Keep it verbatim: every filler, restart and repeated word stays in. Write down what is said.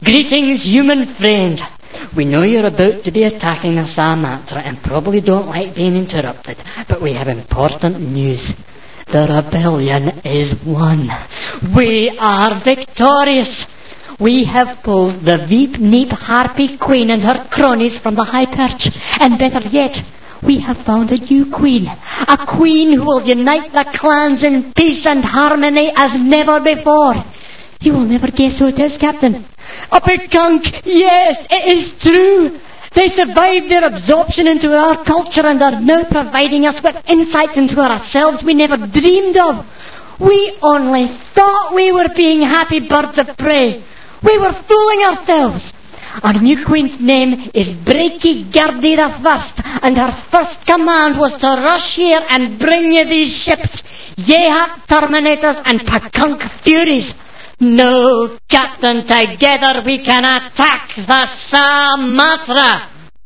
Greetings, human friend. We know you're about to be attacking the Sumatra and probably don't like being interrupted, but we have important news. The rebellion is won. We are victorious. We have pulled the Veep Neep Harpy Queen and her cronies from the high perch, and better yet, we have found a new queen. A queen who will unite the clans in peace and harmony as never before. You will never guess who it is, Captain. Upper Gunk, yes, it is true. They survived their absorption into our culture and are now providing us with insights into ourselves we never dreamed of. We only thought we were being happy birds of prey. We were fooling ourselves. Our new queen's name is Breaky Gardy the First, and her first command was to rush here and bring you these ships, Yehat Terminators and Pakunk Furies. No, Captain, together we can attack the Sumatra.